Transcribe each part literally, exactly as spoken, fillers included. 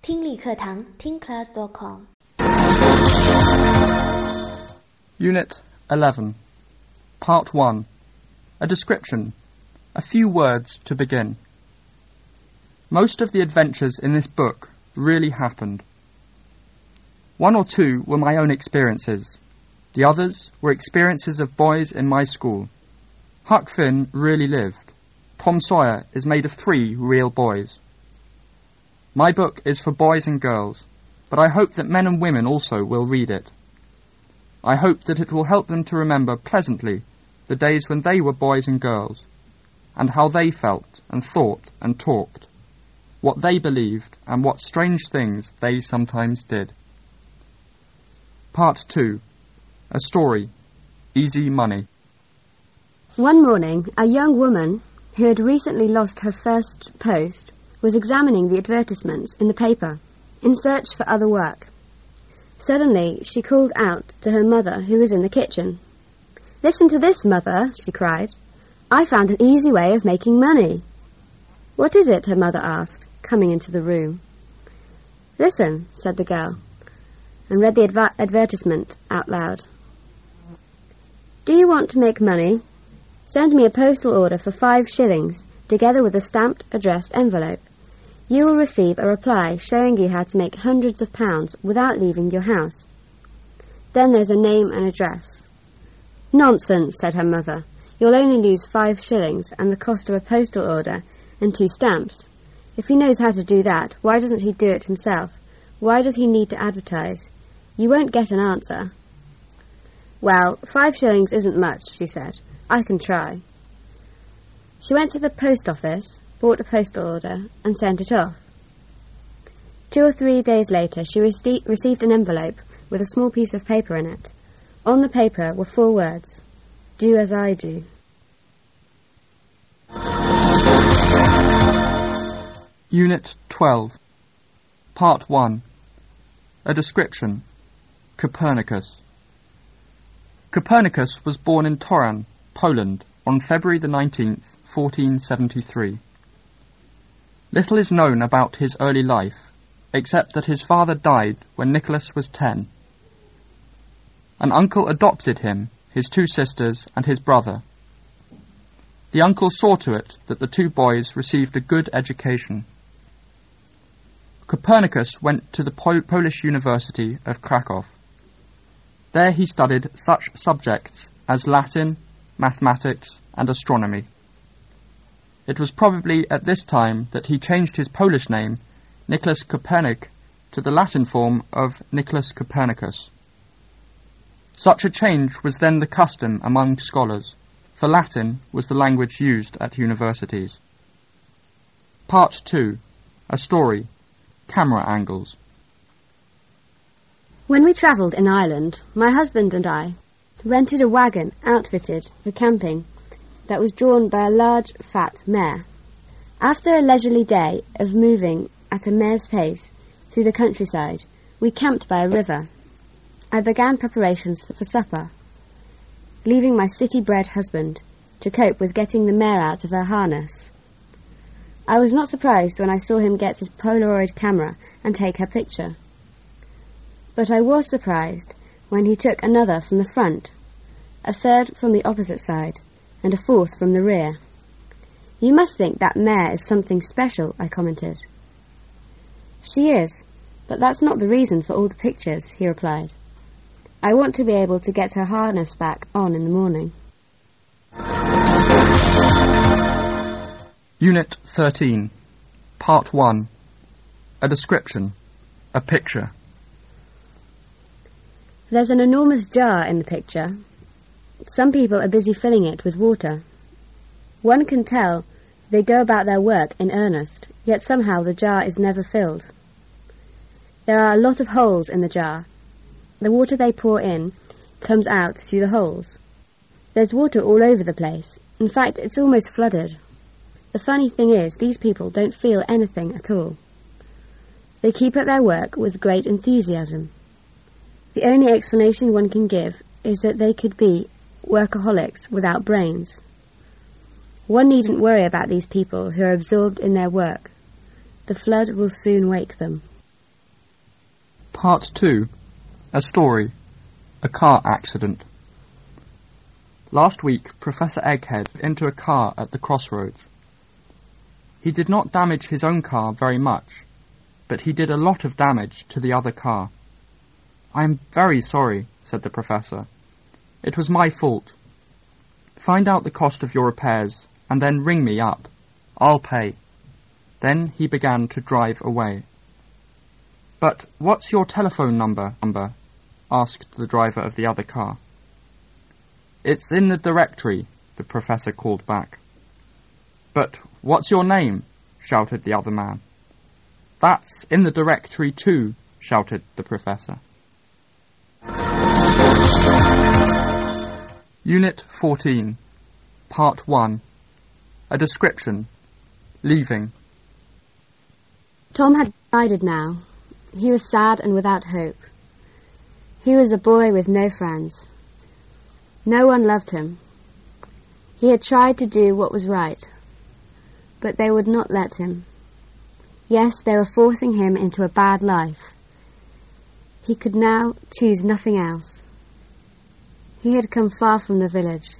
听力课堂 听 class dot com Unit eleven, Part one. A description. A few words to begin. Most of the adventures in this book really happened. One or two were my own experiences. The others were experiences of boys in my school. Huck Finn really lived. Tom Sawyer is made of three real boys. My book is for boys and girls, but I hope that men and women also will read it. I hope that it will help them to remember pleasantly the days when they were boys and girls, and how they felt and thought and talked, what they believed and what strange things they sometimes did. Part two. A story. Easy money. One morning, a young woman who had recently lost her first post was examining the advertisements in the paper in search for other work. Suddenly, she called out to her mother, who was in the kitchen. "Listen to this, Mother," she cried. "I found an easy way of making money." "What is it?" her mother asked, coming into the room. "Listen," said the girl, and read the adver- advertisement out loud. "Do you want to make money? Send me a postal order for five shillings, together with a stamped, addressed envelope. You will receive a reply showing you how to make hundreds of pounds without leaving your house. Then there's a name and address." "Nonsense," said her mother. "You'll only lose five shillings and the cost of a postal order and two stamps. If he knows how to do that, why doesn't he do it himself? Why does he need to advertise? You won't get an answer." "Well, five shillings isn't much," she said. "I can try." She went to the post office, bought a postal order, and sent it off. Two or three days later, she rece- received an envelope with a small piece of paper in it. On the paper were four words: "Do as I do." Unit twelve, Part one. A description. Copernicus. Copernicus was born in Toruń, Poland, on February the nineteenth, fourteen seventy-three. Little is known about his early life, except that his father died when Nicholas was ten. An uncle adopted him, his two sisters, and his brother. The uncle saw to it that the two boys received a good education. Copernicus went to the Pol- Polish University of Krakow. There he studied such subjects as Latin, mathematics, and astronomy. It was probably at this time that he changed his Polish name, Nicholas Kopernik, to the Latin form of Nicholas Copernicus. Such a change was then the custom among scholars, for Latin was the language used at universities. Part two. A story. Camera angles. When we travelled in Ireland, my husband and I rented a wagon outfitted for camping that was drawn by a large, fat mare. After a leisurely day of moving at a mare's pace through the countryside, we camped by a river. I began preparations for, for supper, leaving my city-bred husband to cope with getting the mare out of her harness. I was not surprised when I saw him get his Polaroid camera and take her picture. But I was surprised when he took another from the front, a third from the opposite side, and a fourth from the rear. "You must think that mare is something special," I commented. "She is, but that's not the reason for all the pictures," he replied. "I want to be able to get her harness back on in the morning." Unit thirteen, Part one. A description. A picture. There's an enormous jar in the picture. Some people are busy filling it with water. One can tell they go about their work in earnest, yet somehow the jar is never filled. There are a lot of holes in the jar. The water they pour in comes out through the holes. There's water all over the place. In fact, it's almost flooded. The funny thing is, these people don't feel anything at all. They keep at their work with great enthusiasm. The only explanation one can give is that they could be workaholics without brains. One needn't worry about these people who are absorbed in their work. The flood will soon wake them. Part two. A story. A car accident. Last week, Professor Egghead got into a car at the crossroads. He did not damage his own car very much, but he did a lot of damage to the other car. "I am very sorry," said the Professor. "It was my fault. Find out the cost of your repairs, and then ring me up. I'll pay." Then he began to drive away. "But what's your telephone number?" number? asked the driver of the other car. "It's in the directory," the Professor called back. "But what's your name?" shouted the other man. "That's in the directory too," shouted the Professor. Unit fourteen, Part one. A description. Leaving. Tom had decided now. He was sad and without hope. He was a boy with no friends. No one loved him. He had tried to do what was right, but they would not let him. Yes, they were forcing him into a bad life. He could now choose nothing else. He had come far from the village.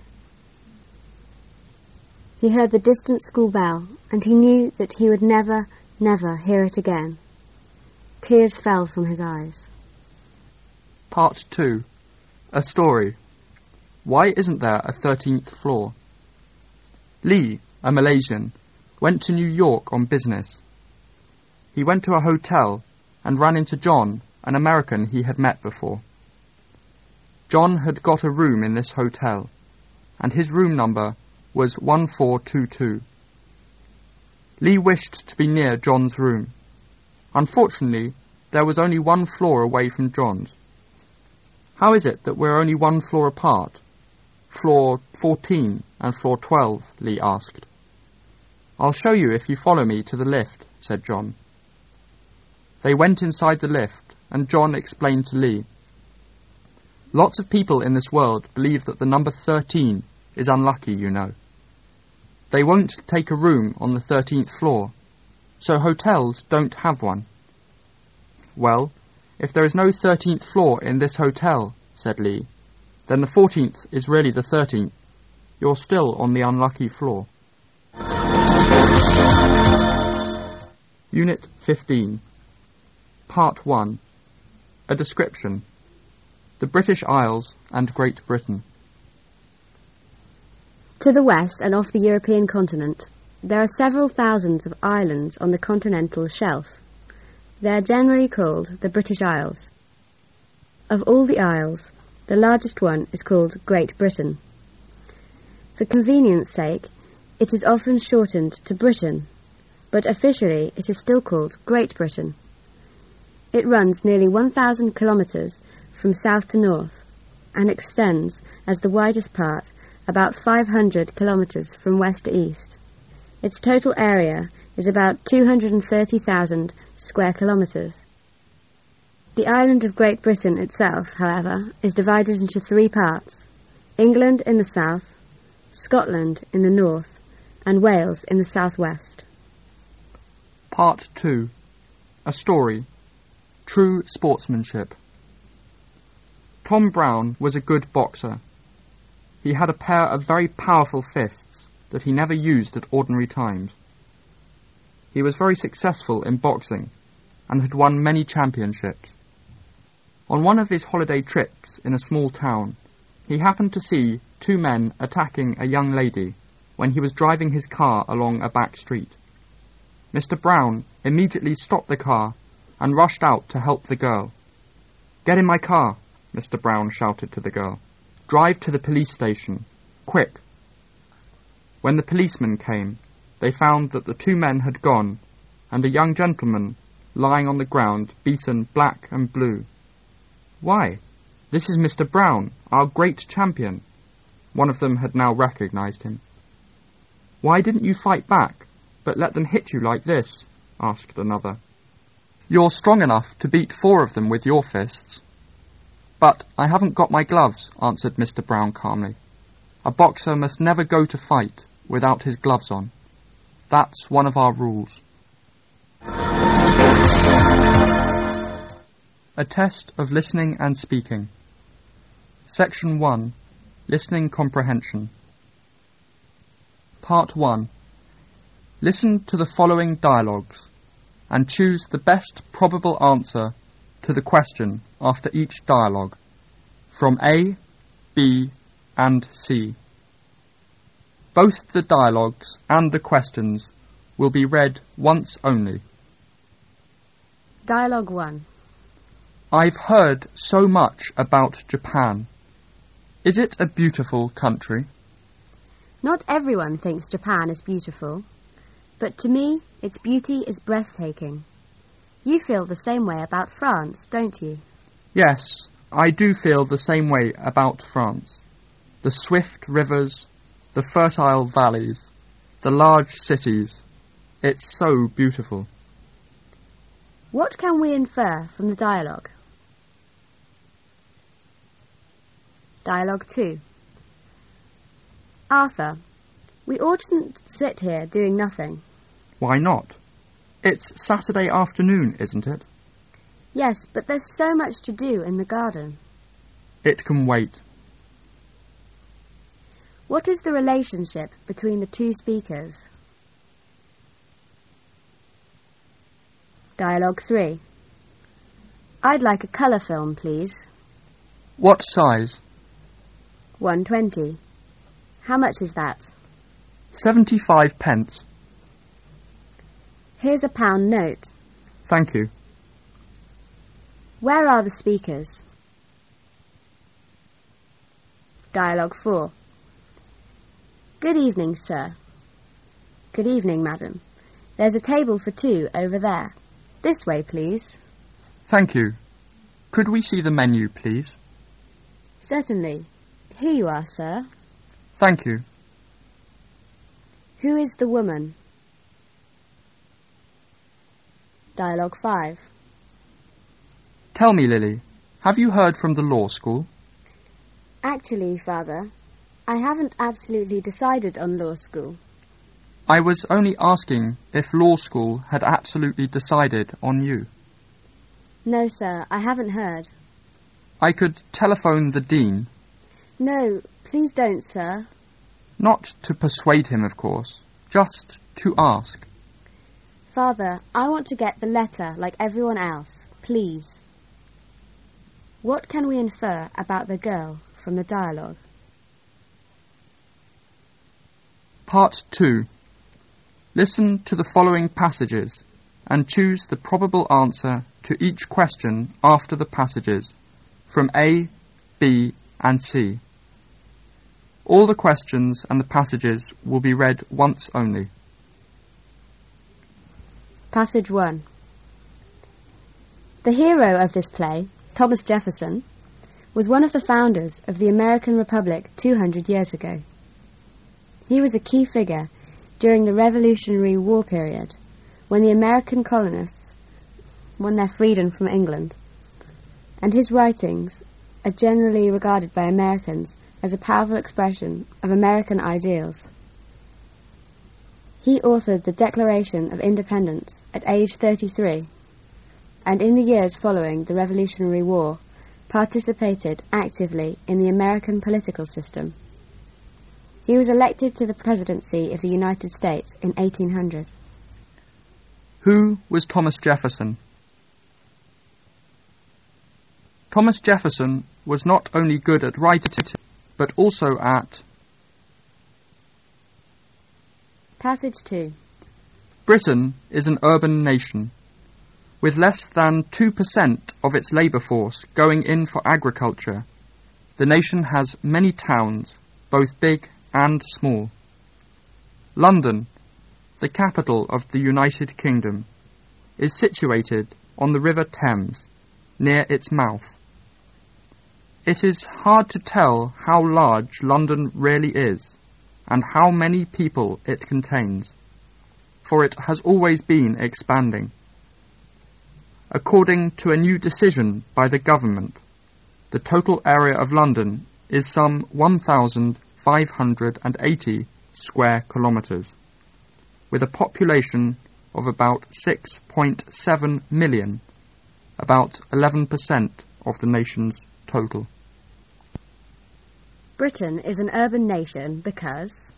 He heard the distant school bell, and he knew that he would never, never hear it again. Tears fell from his eyes. Part two. A story. Why isn't there a thirteenth floor? Lee, a Malaysian, went to New York on business. He went to a hotel and ran into John, an American he had met before. John had got a room in this hotel, and his room number was one four two two. Lee wished to be near John's room. Unfortunately, there was only one floor away from John's. "How is it that we're only one floor apart? Floor fourteen and floor twelve, Lee asked. "I'll show you if you follow me to the lift," said John. They went inside the lift, and John explained to Lee. "Lots of people in this world believe that the number thirteen is unlucky, you know. They won't take a room on the thirteenth floor, so hotels don't have one." "Well, if there is no thirteenth floor in this hotel," said Lee, "then the fourteenth is really the thirteenth. You're still on the unlucky floor." Unit fifteen. Part one. A description. The British Isles and Great Britain. To the west and off the European continent, there are several thousands of islands on the continental shelf. They are generally called the British Isles. Of all the isles, the largest one is called Great Britain. For convenience sake, it is often shortened to Britain, but officially it is still called Great Britain. It runs nearly one thousand kilometres from south to north, and extends, as the widest part, about five hundred kilometres from west to east. Its total area is about two hundred thirty thousand square kilometres. The island of Great Britain itself, however, is divided into three parts: England in the south, Scotland in the north, and Wales in the southwest. Part two. A story. True sportsmanship. Tom Brown was a good boxer. He had a pair of very powerful fists that he never used at ordinary times. He was very successful in boxing and had won many championships. On one of his holiday trips in a small town, he happened to see two men attacking a young lady when he was driving his car along a back street. Mister Brown immediately stopped the car and rushed out to help the girl. "Get in my car," Mister Brown shouted to the girl. "Drive to the police station. Quick." When the policemen came, they found that the two men had gone, and a young gentleman lying on the ground, beaten black and blue. "Why, this is Mister Brown, our great champion." One of them had now recognized him. "Why didn't you fight back, but let them hit you like this?" asked another. "You're strong enough to beat four of them with your fists." "But I haven't got my gloves," answered Mister Brown calmly. "A boxer must never go to fight without his gloves on. That's one of our rules." A test of listening and speaking. Section one. Listening Comprehension. Part one. Listen to the following dialogues and choose the best probable answer to the question after each dialogue from A, B and C. Both the dialogues and the questions will be read once only. Dialogue one. I've heard so much about Japan. Is it a beautiful country? Not everyone thinks Japan is beautiful, but to me, its beauty is breathtaking. You feel the same way about France, don't you? Yes, I do feel the same way about France. The swift rivers, the fertile valleys, the large cities. It's so beautiful. What can we infer from the dialogue? Dialogue two. Arthur, we oughtn't sit here doing nothing. Why not? It's Saturday afternoon, isn't it? Yes, but there's so much to do in the garden. It can wait. What is the relationship between the two speakers? Dialogue three. I'd like a colour film, please. What size? one twenty. How much is that? Seventy-five pence. Here's a pound note. Thank you. Where are the speakers? Dialogue four. Good evening, sir. Good evening, madam. There's a table for two over there. This way, please. Thank you. Could we see the menu, please? Certainly. Here you are, sir. Thank you. Who is the woman? Dialogue five. Tell me, Lily, have you heard from the law school? Actually, Father, I haven't absolutely decided on law school. I was only asking if law school had absolutely decided on you. No, sir, I haven't heard. I could telephone the dean. No, please don't, sir. Not to persuade him, of course, just to ask. Father, I want to get the letter like everyone else, please. What can we infer about the girl from the dialogue? Part two. Listen to the following passages and choose the probable answer to each question after the passages from A, B and C. All the questions and the passages will be read once only. Passage one. The hero of this play, Thomas Jefferson, was one of the founders of the American Republic two hundred years ago. He was a key figure during the Revolutionary War period, when the American colonists won their freedom from England, and his writings are generally regarded by Americans as a powerful expression of American ideals. He authored the Declaration of Independence at age thirty-three, and in the years following the Revolutionary War, participated actively in the American political system. He was elected to the presidency of the United States in eighteen hundred. Who was Thomas Jefferson? Thomas Jefferson was not only good at writing, but also at... Passage two. Britain is an urban nation. With less than two percent of its labour force going in for agriculture, the nation has many towns, both big and small. London, the capital of the United Kingdom, is situated on the River Thames, near its mouth. It is hard to tell how large London really is, and how many people it contains, for it has always been expanding. According to a new decision by the government, the total area of London is some one thousand five hundred eighty square kilometres, with a population of about six point seven million, about eleven percent of the nation's total. Britain is an urban nation because...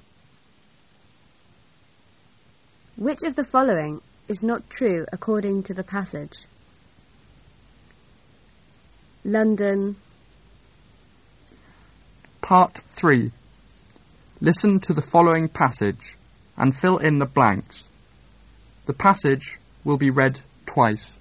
Which of the following is not true according to the passage? London. Part three. Listen to the following passage and fill in the blanks. The passage will be read twice.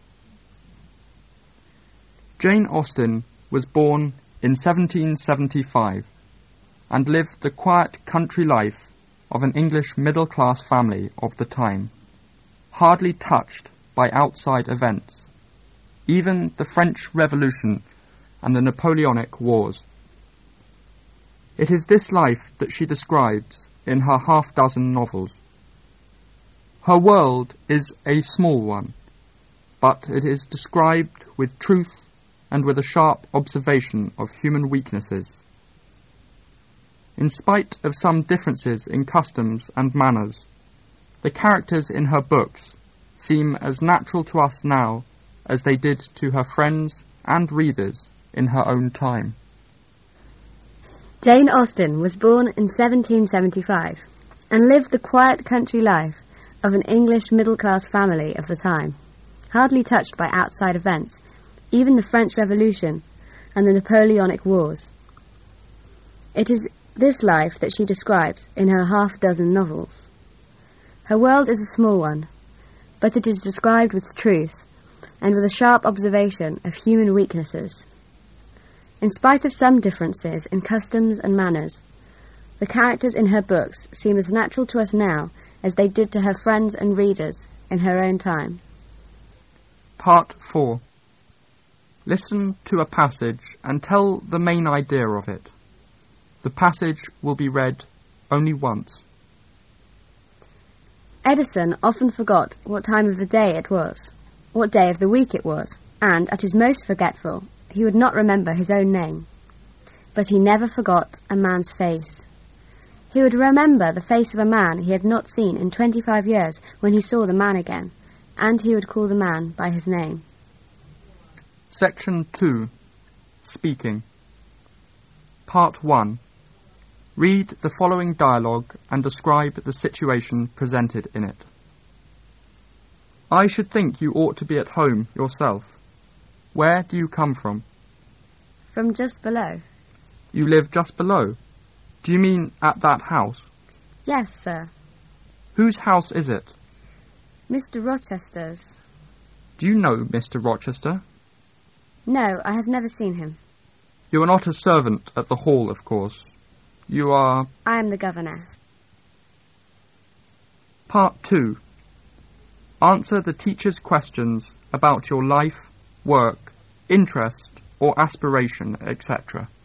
Jane Austen was born in seventeen seventy-five and lived the quiet country life of an English middle-class family of the time, hardly touched by outside events, even the French Revolution and the Napoleonic Wars. It is this life that she describes in her half-dozen novels. Her world is a small one, but it is described with truth and with a sharp observation of human weaknesses. In spite of some differences in customs and manners, the characters in her books seem as natural to us now as they did to her friends and readers in her own time. Jane Austen was born in seventeen seventy-five and lived the quiet country life of an English middle-class family of the time, hardly touched by outside events, even the French Revolution and the Napoleonic Wars. It is this life that she describes in her half-dozen novels. Her world is a small one, but it is described with truth and with a sharp observation of human weaknesses. In spite of some differences in customs and manners, the characters in her books seem as natural to us now as they did to her friends and readers in her own time. Part four. Listen to a passage and tell the main idea of it. The passage will be read only once. Edison often forgot what time of the day it was, what day of the week it was, and, at his most forgetful, he would not remember his own name. But he never forgot a man's face. He would remember the face of a man he had not seen in twenty-five years when he saw the man again, and he would call the man by his name. Section two. Speaking. Part one. Read the following dialogue and describe the situation presented in it. I should think you ought to be at home yourself. Where do you come from? From just below. You live just below? Do you mean at that house? Yes, sir. Whose house is it? Mister Rochester's. Do you know Mister Rochester? No, I have never seen him. You are not a servant at the hall, of course. You are... I am the governess. Part two. Answer the teacher's questions about your life, work, interest, or aspiration, et cetera.